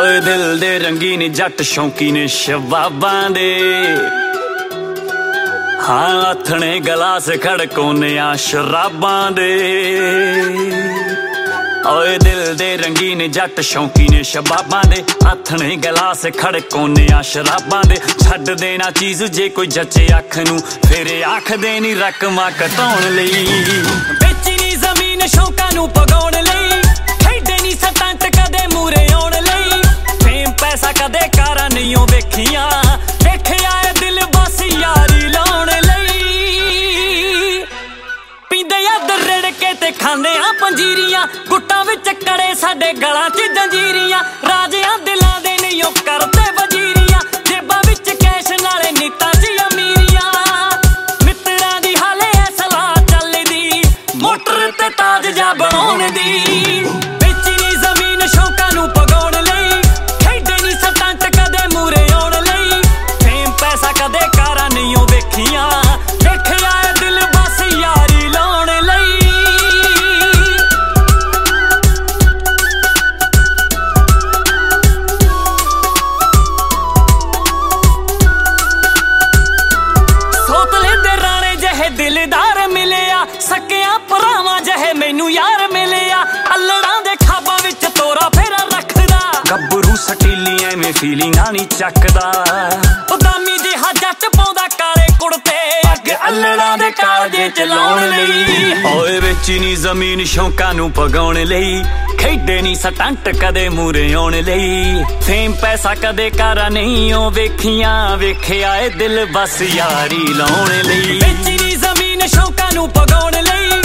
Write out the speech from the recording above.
ਓਏ ਦਿਲ ਦੇ ਰੰਗੀਨ ਜੱਟ ਸ਼ੌਂਕੀ ਨੇ ਸ਼ਬਾਬਾਂ ਦੇ। ਹਾਂ ਆਥਣੇ ਗਲਾਸ ਖੜਕਾਉਂਦਿਆਂ ਸ਼ਰਾਬਾਂ ਦੇ। ਓਏ ਦਿਲ ਦੇ ਰੰਗੀਨ ਜੱਟ ਸ਼ੌਂਕੀ ਨੇ ਸ਼ਬਾਬਾਂ ਦੇ। ਆਥਣੇ ਗਲਾਸ ਖੜਕਾਉਂਦਿਆਂ ਸ਼ਰਾਬਾਂ ਦੇ। ਛੱਡ ਦੇਣਾ ਚੀਜ਼ ਜੇ ਕੋਈ ਜੱਚੇ ਅੱਖ ਨੂੰ, ਫਿਰ ਆਖਦੇ ਨੀ ਰਕਮਾਂ ਘਟਾਉਣ ਲਈ। ਵੇਚੀ ਨੀ ਜ਼ਮੀਨ ਸ਼ੌਂਕਾਂ ਨੂੰ ਪਗਾਉਣ ਲਈ, ਖੇਡੇ ਨੀ ਸਟੰਟ ਕਦੇ ਮੂਰੇ ਆਉਣ ਲਈ। ਫੇਮ ਪੈਸਾ ਕਦੇ ਕਾਰਾਂ ਨਹੀਂ ਓ ਵੇਖੀਆਂ, ਵੇਖਿਆ ਏ ਦਿਲ ਬਸ ਯਾਰੀ ਲਾਉਣ ਲਈ। ਪੀਂਦੇ ਆ ਦਰੜ ਕੇ ਤੇ ਖਾਂਦੇ ਆ ਪੰਜੀਰੀਆਂ, ਗੁੱਟਾਂ ਵਿੱਚ ਕੜੇ ਸਾਡੇ ਗਲਾਂ 'ਚ ਜੰਜੀਰੀਆਂ। ਰਾਜਿਆਂ ਦਿਲਾਂ ਦੇ ਨਹੀਂ ਓ ਕਰਦੇ ਵਜ਼ੀਰੀਆਂ, ਜੇਬਾਂ ਵਿੱਚ ਕੈਸ਼ ਨਾਲੇ ਨੀਤਾਂ 'ਚ ਅਮੀਰੀਆਂ। ਮਿੱਤਰਾਂ ਦੀ ਹਾਲੇ ਐ ਸਲਾਹ ਚੱਲਦੀ, ਮੋਟਰ ਤੇ ਤਾਜ ਜਾ ਬਣਾਉਣ ਦੀ। ਵੇਚੀ ਨੀ ਜ਼ਮੀਨ ਸ਼ੌਂਕਾਂ ਨੂੰ ਪਗਾਉਣ ਲਈ, ਖੇਡੇ ਨੀ ਸਟੰਟ ਕਦੇ ਮੂਰੇ ਆਉਣ ਲਈ। ਫੇਮ ਪੈਸਾ ਕਦੇ ਕਾਰਾਂ ਨਹੀਂ ਓ ਵੇਖੀਆਂ, ਵੇਖਿਆ ਏ ਦਿਲ ਬਸ ਯਾਰੀ ਲਾਉਣ ਲਈ। ਸੋਤਲੇ ਦੇ ਰਾਣੇ ਜਿਹੇ ਦਿਲਦਾਰ ਮਿਲਿਆ, ਸਕਿਆ ਭਰਾਵਾਂ ਜਿਹੇ ਮੈਨੂੰ ਯਾਰ ਮਿਲਿਆ। ਅੱਲੜਾਂ ਦੇ ਖਾਬਾਂ ਵਿੱਚ ਤੋਰਾ ਫੇਰਾ ਰੱਖਦਾ, ਗੱਭਰੂ ਸਟੀਲੀ ਐਵੇਂ ਫੀਲਿੰਗਾਂ ਨੀ ਚੱਕਦਾ। ਉਦਾਮੀ ਜਿਹਾ ਜੱਟ ਪਾਉਂਦਾ ਕਾਲੇ ਕੁੜਤੇ, ਅੱਗੇ ਅੱਲੜਾਂ ਦੇ ਕਾਲਜੇ ਚਲਾਉਣ ਲਈ। ਓਏ ਵੇਚੀ ਨੀ ਜ਼ਮੀਨ ਸ਼ੌਂਕਾਂ ਨੂੰ ਪਗਾਉਣ ਲਈ, ਖੇਡੇ ਨੀ ਸਟੰਟ ਕਦੇ ਮੂਰੇ ਆਉਣ ਲਈ। ਫੇਮ ਪੈਸਾ ਕਦੇ ਕਾਰਾਂ ਨਹੀਂ ਓ ਵੇਖੀਆਂ, ਵੇਖਿਆ ਏ ਦਿਲ ਬਸ ਯਾਰੀ ਲਾਉਣ ਲਈ। ਵੇਚੀ ਨੀ ਜ਼ਮੀਨ ਸ਼ੌਂਕਾਂ ਨੂੰ ਪਗਾਉਣ ਲਈ,